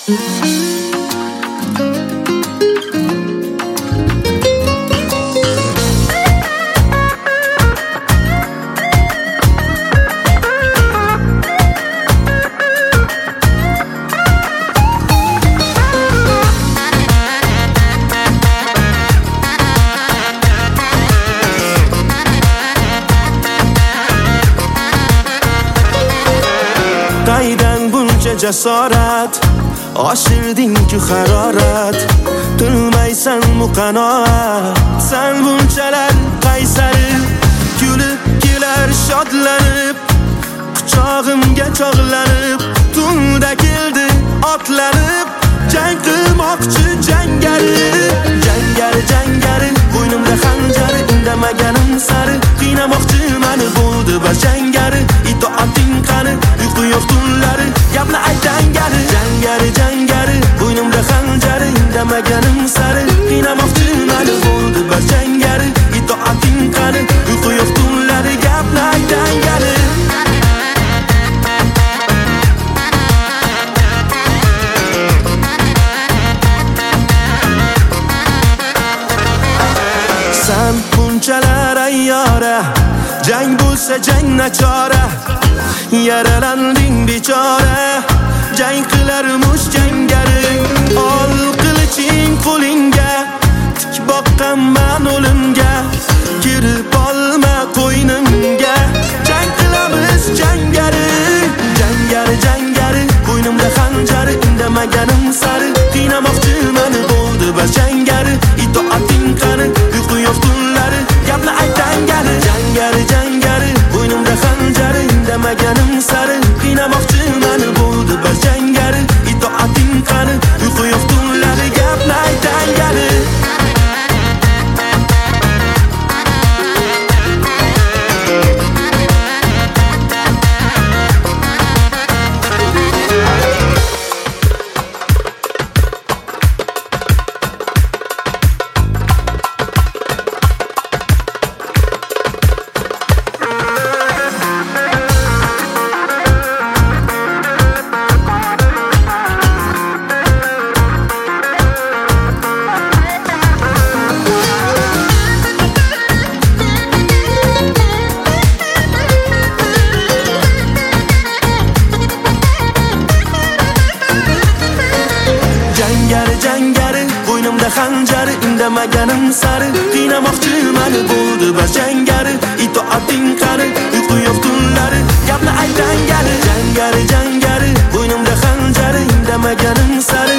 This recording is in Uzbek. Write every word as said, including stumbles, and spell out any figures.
Qaydan buncha jasorat, oshirding-ku harorat, tilmaysan-mu qanoat. Sen bunchalar qaysari, kulib kelar shodlanib, quchog'imga chog'lanib, tunda keldi otlanib, jang qilmoqchi jangari. Jangari, jangari, bo'ynimda xanjari, indamaganim sari, qiynamoqchi mani bo'ldi bas jangari. Itoating qani, uyqu yo'q tunlari, gapni aytang gari. Jangari, jangari, bo'ynimda xanjari, indamaganim sari, qiynamoqchi mani bo'ldi bas jangari. Itoating qani, uyqu yo'q tunlari, gapni aytang gari. Sen bunchalar ayyora, jang bo'lsa jang nachora, yaralanding bechora, jang qilarmush jangari. Ol qiliching qo'lingga, tik boqqanman o'limga, kirib olma qo'ynimga, jang qilamiz jangari. Jangari, jangari, bo'ynimda xanjari, indamaganim sari, qiynamoqchi mani bo'ldi bas jangari. Itoating qani, uyqu yo'q tunlari, gapni aytang gari. Jangari, jangari, bo'ynimda xanjari, indamaganim sari, qiynamoqchi mani bo'ldi bas jangari. Itoating qani, uyqu yo'q tunlari, gapni aytang gari. Jangari, jangari, bo'ynimda xanjari, indamaganim sari, qiynamoqchi mani bo'ldi bas jangari. Itoating qani, uyqu yo'q tunlari, gapni aytang gari. Jangari, jangari, bo'ynimda xanjari, indamaganim sari,